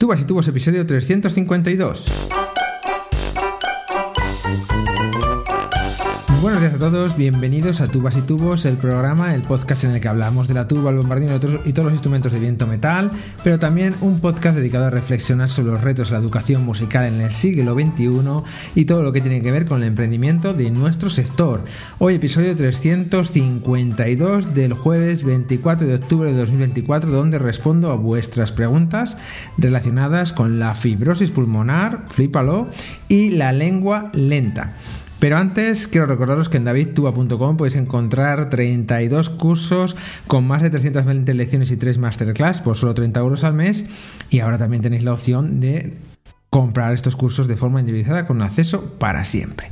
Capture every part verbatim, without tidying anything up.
Tubas y Tubos, episodio trescientos cincuenta y dos. Buenos días a todos, bienvenidos a Tubas y Tubos, el programa, el podcast en el que hablamos de la tuba, el bombardino y, otros, y todos los instrumentos de viento metal, pero también un podcast dedicado a reflexionar sobre los retos de la educación musical en el siglo veintiuno y todo lo que tiene que ver con el emprendimiento de nuestro sector. Hoy episodio trescientos cincuenta y dos del jueves veinticuatro de octubre de dos mil veinticuatro, donde respondo a vuestras preguntas relacionadas con la fibrosis pulmonar, flípalo, y la lengua lenta. Pero antes quiero recordaros que en david tuba punto com podéis encontrar treinta y dos cursos con más de trescientas veinte lecciones y tres masterclass por solo treinta euros al mes, y ahora también tenéis la opción de comprar estos cursos de forma individualizada con acceso para siempre.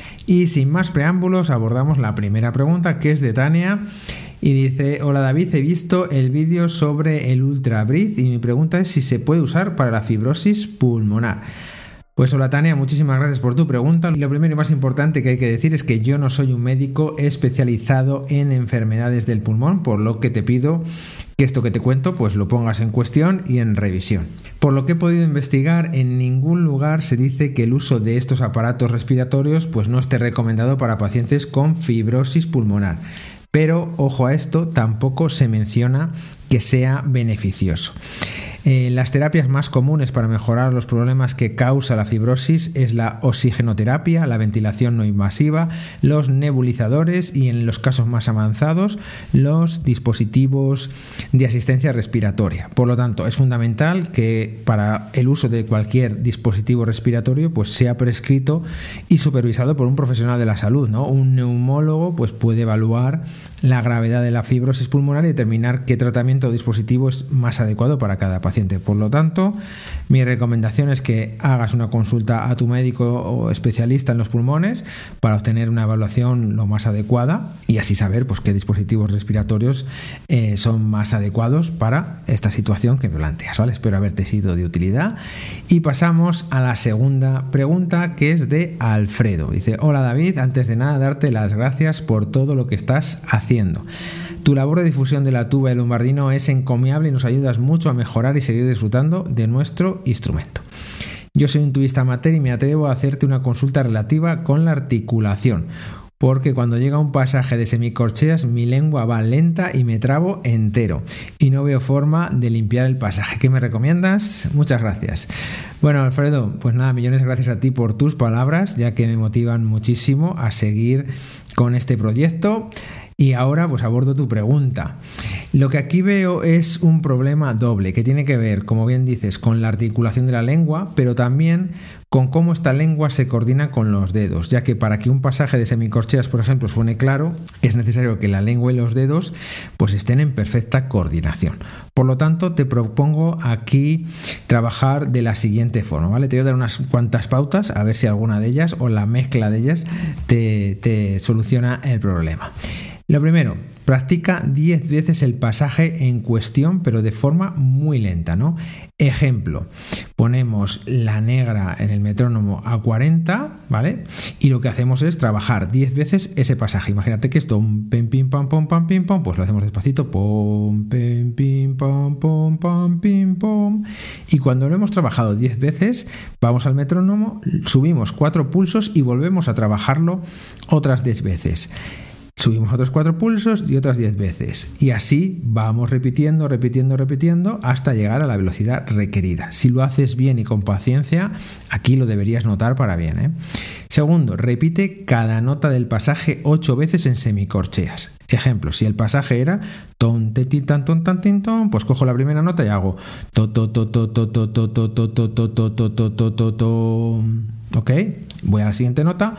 Y sin más preámbulos abordamos la primera pregunta, que es de Tania, y dice: hola David, he visto el vídeo sobre el Ultra Breathe y mi pregunta es si se puede usar para la fibrosis pulmonar. Pues hola Tania, muchísimas gracias por tu pregunta. Lo primero y más importante que hay que decir es que yo no soy un médico especializado en enfermedades del pulmón, por lo que te pido que esto que te cuento pues lo pongas en cuestión y en revisión. Por lo que he podido investigar, en ningún lugar se dice que el uso de estos aparatos respiratorios pues no esté recomendado para pacientes con fibrosis pulmonar. Pero ojo a esto, tampoco se menciona que sea beneficioso. Eh, las terapias más comunes para mejorar los problemas que causa la fibrosis es la oxigenoterapia, la ventilación no invasiva, los nebulizadores y, en los casos más avanzados, los dispositivos de asistencia respiratoria. Por lo tanto, es fundamental que para el uso de cualquier dispositivo respiratorio pues sea prescrito y supervisado por un profesional de la salud, ¿no? Un neumólogo pues puede evaluar la gravedad de la fibrosis pulmonar y determinar qué tratamiento o dispositivo es más adecuado para cada paciente. Por lo tanto, mi recomendación es que hagas una consulta a tu médico o especialista en los pulmones para obtener una evaluación lo más adecuada y así saber pues, qué dispositivos respiratorios eh, son más adecuados para esta situación que me planteas, ¿vale? Espero haberte sido de utilidad. Y pasamos a la segunda pregunta, que es de Alfredo. Dice: hola David, antes de nada darte las gracias por todo lo que estás haciendo. Tu labor de difusión de la tuba y el bombardino es encomiable y nos ayudas mucho a mejorar y seguir disfrutando de nuestro instrumento. Yo soy un tubista amateur y me atrevo a hacerte una consulta relativa con la articulación, porque cuando llega un pasaje de semicorcheas mi lengua va lenta y me trabo entero y no veo forma de limpiar el pasaje. ¿Qué me recomiendas? Muchas gracias. Bueno, Alfredo, pues nada, millones de gracias a ti por tus palabras, ya que me motivan muchísimo a seguir con este proyecto. Y ahora pues abordo tu pregunta. Lo que aquí veo es un problema doble que tiene que ver, como bien dices, con la articulación de la lengua, pero también con cómo esta lengua se coordina con los dedos, ya que para que un pasaje de semicorcheas, por ejemplo, suene claro, es necesario que la lengua y los dedos pues estén en perfecta coordinación. Por lo tanto, te propongo aquí trabajar de la siguiente forma, ¿vale? Te voy a dar unas cuantas pautas, a ver si alguna de ellas o la mezcla de ellas te, te soluciona el problema. Lo primero, practica diez veces el pasaje en cuestión, pero de forma muy lenta, ¿no? Ejemplo, ponemos la negra en el metrónomo a cuarenta, ¿vale? Y lo que hacemos es trabajar diez veces ese pasaje. Imagínate que esto, un pim, pim, pam, pom, pam, pim, pom, pues lo hacemos despacito, pom, pim, pim, pam, pom, pam, pim, pom. Y cuando lo hemos trabajado diez veces, vamos al metrónomo, subimos cuatro pulsos y volvemos a trabajarlo otras diez veces. Subimos otros cuatro pulsos y otras diez veces. Y así vamos repitiendo, repitiendo, repitiendo hasta llegar a la velocidad requerida. Si lo haces bien y con paciencia, aquí lo deberías notar para bien, ¿eh? Segundo, repite cada nota del pasaje ocho veces en semicorcheas. Ejemplo, si el pasaje era ton, te, ti, tan, ton, tan, tin, ton, pues cojo la primera nota y hago to, to, to, to, to, to, to, to, to, to, to, to, to, to, to, to. ¿Ok? Voy a la siguiente nota.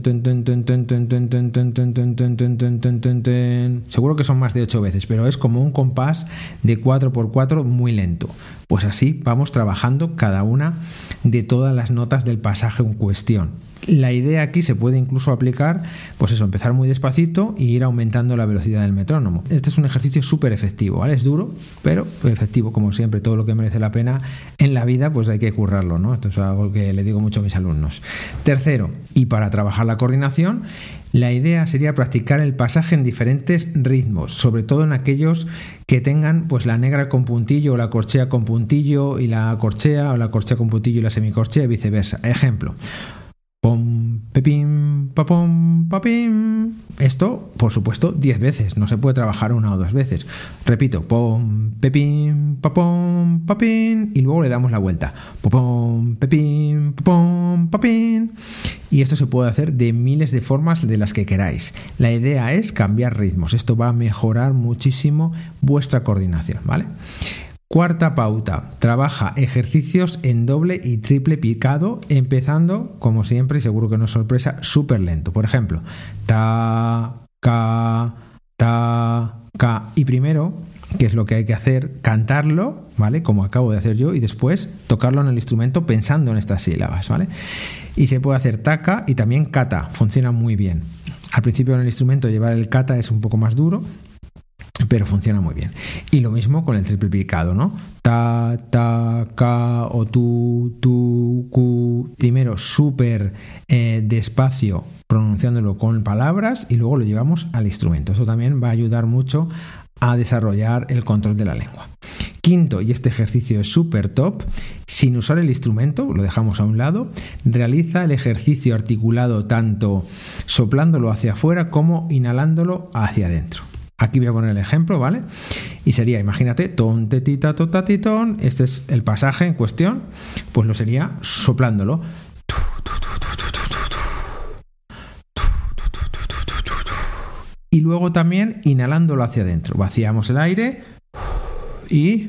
Seguro que son más de ocho veces, pero es como un compás de cuatro por cuatro muy lento. Pues así vamos trabajando cada una de todas las notas del pasaje en cuestión. La idea aquí se puede incluso aplicar, pues eso, empezar muy despacito y ir aumentando la velocidad del metrónomo. Este es un ejercicio súper efectivo, ¿vale? Es duro, pero efectivo, como siempre. Todo lo que merece la pena en la vida, pues hay que currarlo, ¿no? Esto es algo que le digo mucho a mis alumnos. Tercero, Tercero, y para trabajar la coordinación, la idea sería practicar el pasaje en diferentes ritmos, sobre todo en aquellos que tengan pues la negra con puntillo o la corchea con puntillo y la corchea, o la corchea con puntillo y la semicorchea y viceversa. Ejemplo: pom, pepim, papom, papim. Esto, por supuesto, diez veces. No se puede trabajar una o dos veces. Repito: pom, pepim, papom, papim. Y luego le damos la vuelta: pom, pepim, papom, papim. Y esto se puede hacer de miles de formas, de las que queráis. La idea es cambiar ritmos. Esto va a mejorar muchísimo vuestra coordinación, ¿vale? Cuarta pauta: trabaja ejercicios en doble y triple picado, empezando, como siempre, y seguro que no es sorpresa, súper lento. Por ejemplo, ta, ca, ta, ca. Y primero, que es lo que hay que hacer, cantarlo, ¿vale? Como acabo de hacer yo, y después tocarlo en el instrumento pensando en estas sílabas, ¿vale? Y se puede hacer taca y también cata, funciona muy bien. Al principio en el instrumento llevar el cata es un poco más duro, pero funciona muy bien. Y lo mismo con el triple picado, ¿no? Ta, ta, ca, o tu, tu, cu. Primero súper eh, despacio, pronunciándolo con palabras, y luego lo llevamos al instrumento. Eso también va a ayudar mucho a desarrollar el control de la lengua. Quinto, y este ejercicio es súper top, sin usar el instrumento, lo dejamos a un lado, realiza el ejercicio articulado tanto soplándolo hacia afuera como inhalándolo hacia adentro. Aquí voy a poner el ejemplo, ¿vale? Y sería, imagínate, ton, tetita, totatitón. Este es el pasaje en cuestión. Pues lo sería soplándolo. Y luego también inhalándolo hacia adentro. Vaciamos el aire y...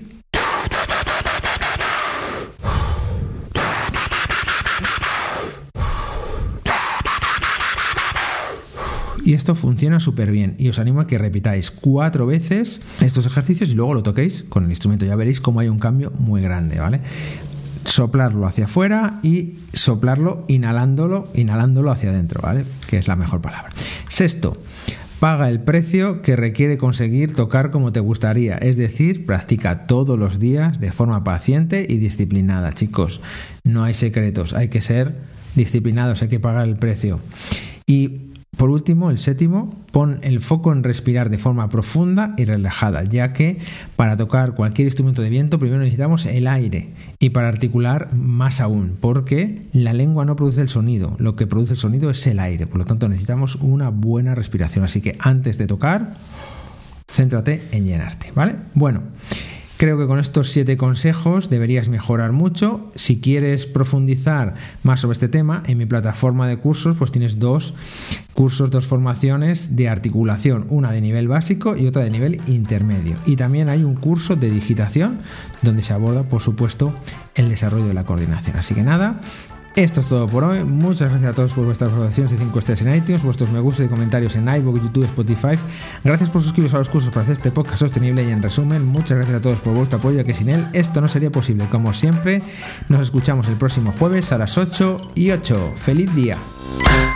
Y esto funciona súper bien, y os animo a que repitáis cuatro veces estos ejercicios y luego lo toquéis con el instrumento. Ya veréis cómo hay un cambio muy grande, ¿vale? Soplarlo hacia afuera y soplarlo inhalándolo, inhalándolo hacia adentro, ¿vale? Que es la mejor palabra. Sexto, paga el precio que requiere conseguir tocar como te gustaría. Es decir, practica todos los días de forma paciente y disciplinada, chicos. No hay secretos, hay que ser disciplinados, hay que pagar el precio. Y por último, el séptimo, pon el foco en respirar de forma profunda y relajada, ya que para tocar cualquier instrumento de viento primero necesitamos el aire, y para articular más aún, porque la lengua no produce el sonido, lo que produce el sonido es el aire, por lo tanto necesitamos una buena respiración. Así que antes de tocar, céntrate en llenarte, ¿vale? Bueno, creo que con estos siete consejos deberías mejorar mucho. Si quieres profundizar más sobre este tema, en mi plataforma de cursos pues tienes dos cursos, dos formaciones de articulación, una de nivel básico y otra de nivel intermedio. Y también hay un curso de digitación donde se aborda, por supuesto, el desarrollo de la coordinación. Así que nada, esto es todo por hoy. Muchas gracias a todos por vuestras valoraciones de cinco estrellas en iTunes, vuestros me gusta y comentarios en iVoox, YouTube, Spotify. Gracias por suscribiros a los cursos para hacer este podcast sostenible. Y en resumen, muchas gracias a todos por vuestro apoyo, que sin él esto no sería posible. Como siempre, nos escuchamos el próximo jueves a las ocho y ocho. ¡Feliz día!